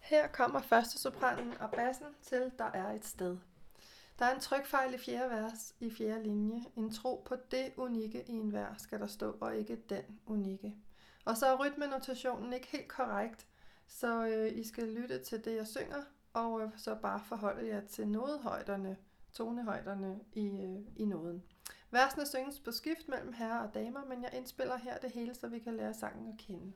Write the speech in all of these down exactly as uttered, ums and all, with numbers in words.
Her kommer første sopranen og bassen til Der er et sted. Der er en trykfejl i fjerde vers i fjerde linje. En tro på det unikke i en vers skal der stå, og ikke den unikke. Og så er rytmenotationen ikke helt korrekt, så øh, I skal lytte til det, jeg synger, og øh, så bare forholde jer til nodehøjderne, tonehøjderne i, øh, i noden. Versene synges på skift mellem herrer og damer, men jeg indspiller her det hele, så vi kan lære sangen at kende.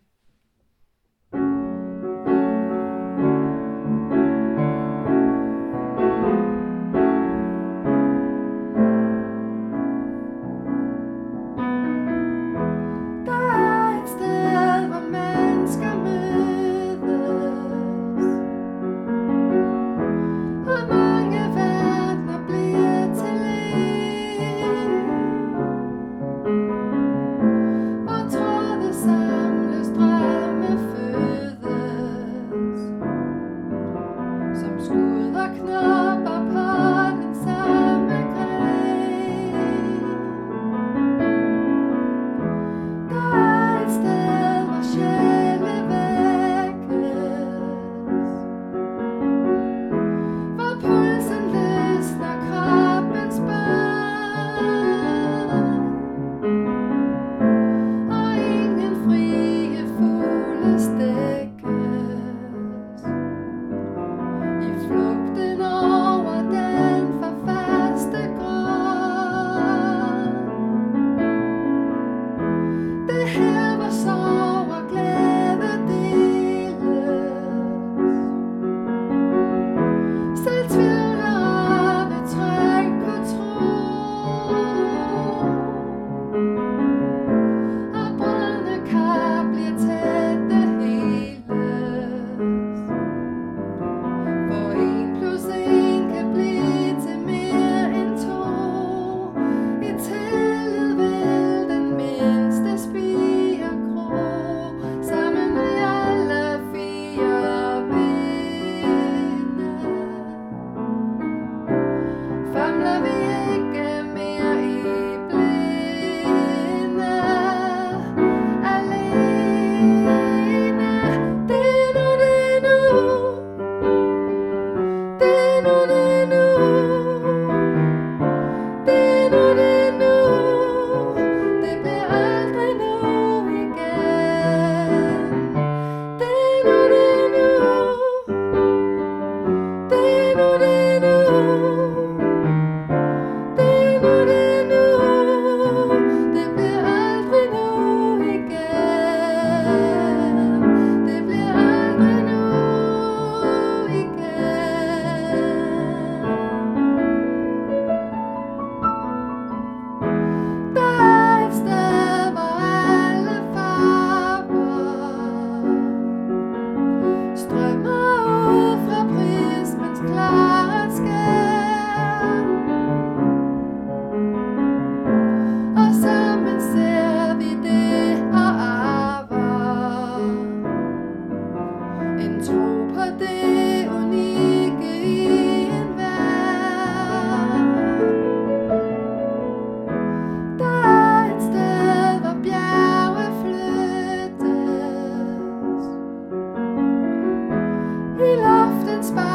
Inspire